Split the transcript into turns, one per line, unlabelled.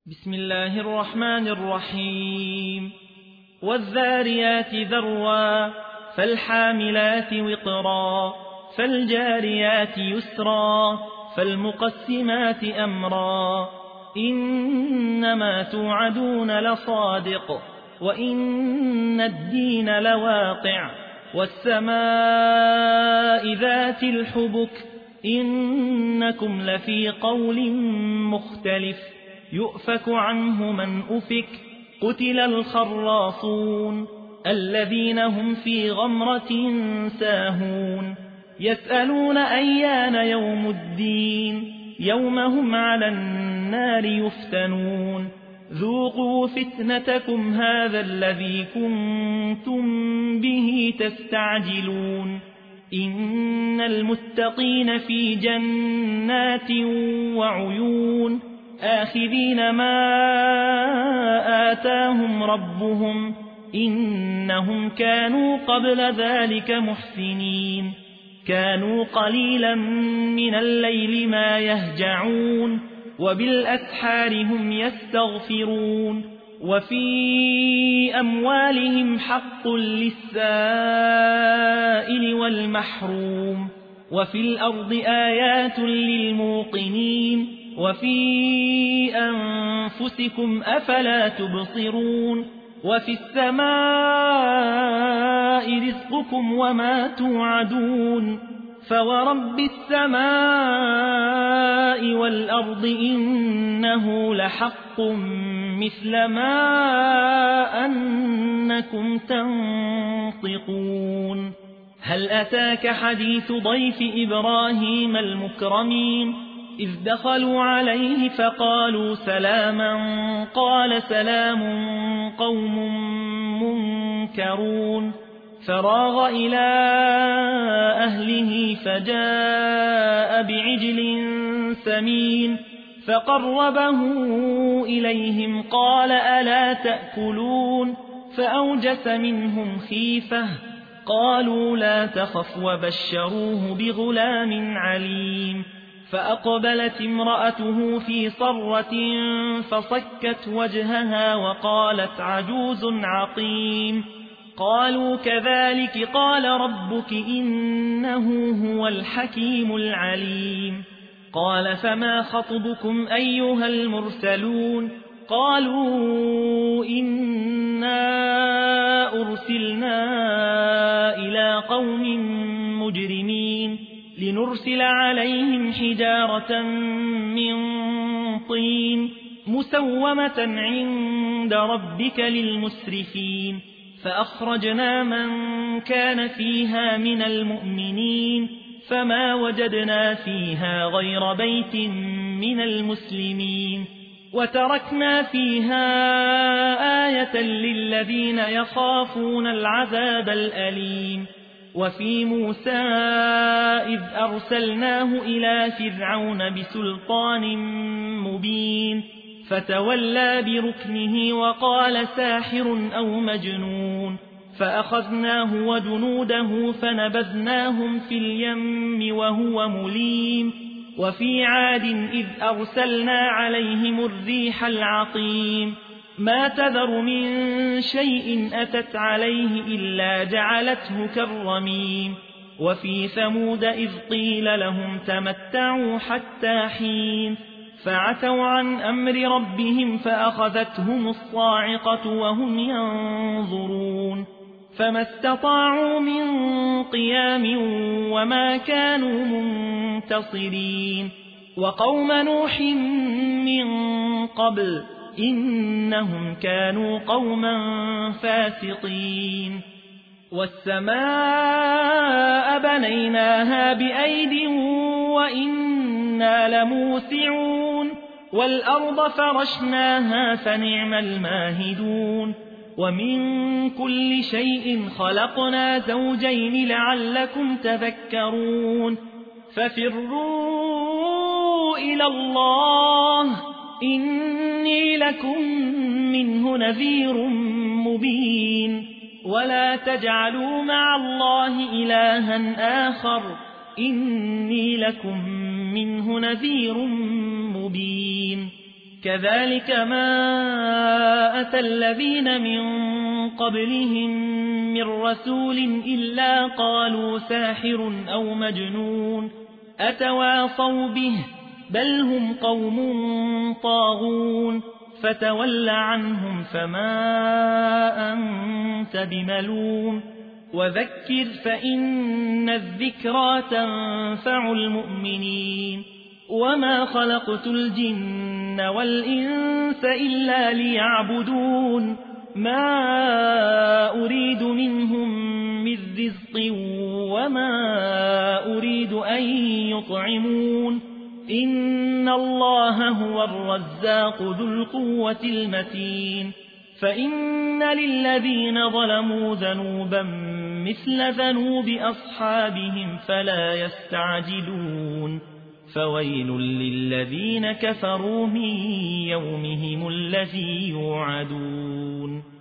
بسم الله الرحمن الرحيم والذاريات ذروا فالحاملات وقرا فالجاريات يسرا فالمقسمات أمرا إنما توعدون لصادق وإن الدين لواقع والسماء ذات الحبك إنكم لفي قول مختلف يؤفك عنه من أفك قتل الخراصون الذين هم في غمرة ساهون يسألون أيان يوم الدين يوم هم على النار يفتنون ذوقوا فتنتكم هذا الذي كنتم به تستعجلون إن المتقين في جنات وعيون آخذين ما آتاهم ربهم إنهم كانوا قبل ذلك محسنين كانوا قليلا من الليل ما يهجعون وبالأسحار هم يستغفرون وفي أموالهم حق للسائل والمحروم وفي الأرض آيات للموقنين وفي أنفسكم أفلا تبصرون وفي السماء رزقكم وما توعدون فورب السماء والأرض إنه لحق مثل ما أنكم تنطقون هل أتاك حديث ضيف إبراهيم المكرمين إذ دخلوا عليه فقالوا سلاما قال سلام قوم منكرون فراغ إلى أهله فجاء بعجل سمين فقربه إليهم قال ألا تأكلون فأوجس منهم خيفة قالوا لا تخف وبشروه بغلام عليم فأقبلت امرأته في صرة فصكت وجهها وقالت عجوز عقيم قالوا كذلك قال ربك إنه هو الحكيم العليم قال فما خطبكم أيها المرسلون قالوا إنا أرسلنا إلى قوم مجرمين لنرسل عليهم حجارة من طين مسومة عند ربك للمسرفين فأخرجنا من كان فيها من المؤمنين فما وجدنا فيها غير بيت من المسلمين وتركنا فيها آية للذين يخافون العذاب الأليم وفي موسى إذ أرسلناه إلى فرعون بسلطان مبين فتولى بركنه وقال ساحر أو مجنون فأخذناه وجنوده فنبذناهم في اليم وهو مليم وفي عاد إذ أرسلنا عليهم الريح العقيم ما تذر من شيء أتت عليه إلا جعلته كالرميم وفي ثمود إذ قيل لهم تمتعوا حتى حين فعتوا عن أمر ربهم فأخذتهم الصاعقة وهم ينظرون فما استطاعوا من قيام وما كانوا منتصرين وقوم نوح من قبل إنهم كانوا قوما فاسقين والسماء بنيناها بأيد وإنا لموسعون والأرض فرشناها فنعم الماهدون ومن كل شيء خلقنا زوجين لعلكم تذكرون ففروا إلى الله إني لكم منه نذير مبين ولا تجعلوا مع الله إلها آخر إني لكم منه نذير مبين كذلك ما أتى الذين من قبلهم من رسول إلا قالوا ساحر أو مجنون أتواصوا به بل هم قوم طاغون فتول عنهم فما أنت بملوم وذكر فإن الذكرى تنفع المؤمنين وما خلقت الجن والإنس إلا ليعبدون ما أريد منهم من رزق وما أريد أن يطعمون إن الله هو الرزاق ذو القوة المتين فإن للذين ظلموا ذنوبا مثل ذنوب أصحابهم فلا يستعجلون فويل للذين كفروا من يومهم الذي يوعدون